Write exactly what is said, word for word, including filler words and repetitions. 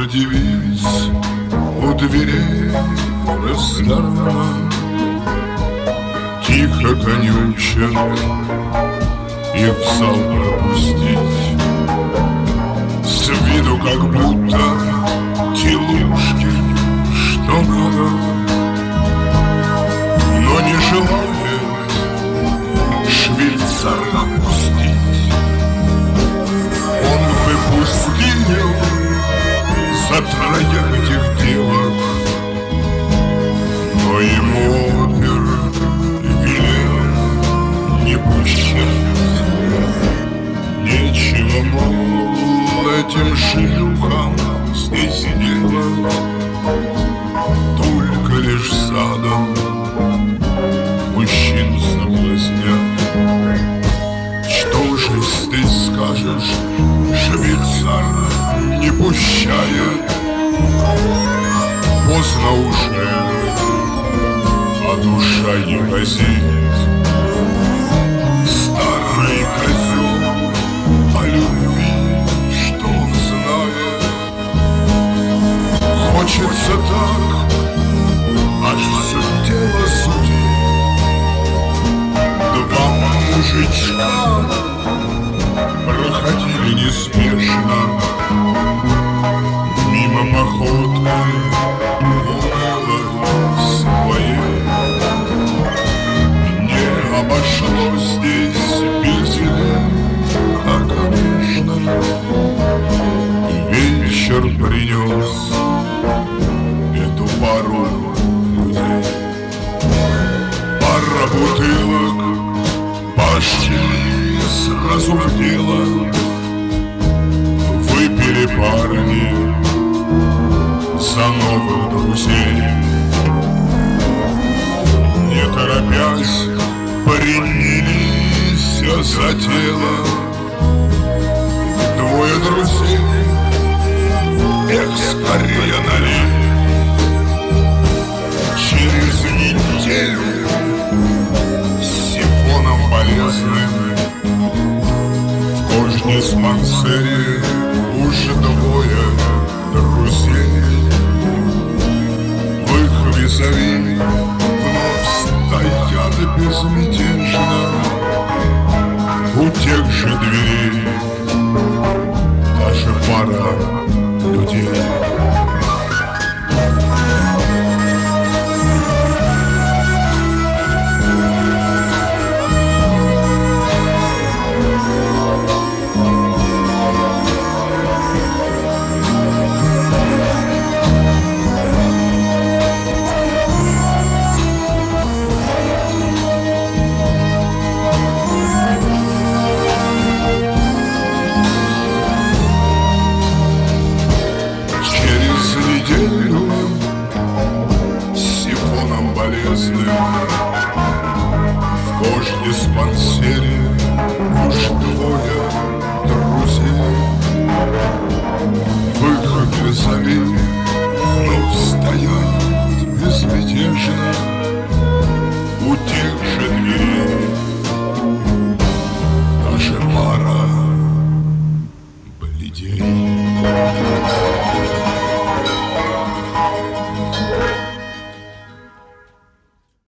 девиц у дверей ресторана тихо конючат, их в зал пропустить. С виду как будто телушки, что надо, но не желает швейцара пустить. Он выпустил за троих этих девок, но ему опер велел не пущать. Нечего, мол, этим шлюхам здесь делать, только лишь садом мужчин соблазнят. Что же ты скажешь, швейцар не пущает? Поздно уже, а душа не разит. Старый козел о любви, что он знает, хочется так, аж все тело судит. Два мужичка проходили неспешно мимо походкой уныло своей. Не обошлось здесь без лета, конечно. Вечер принес эту пару людей. Пара бутылок пошли сразу в дело. Выпили парни за новых друзей. Не торопясь, принялись за дело. Двое друзей, эх, скорее налей. Через неделю с сифоном полезным в кождиспансере уже двое друзей. В их визави вновь стоят безмятежно у тех же дверей даже пара людей. С сифоном болезным в кождиспансере уж двое друзей. В их визави вновь стоят безмятежно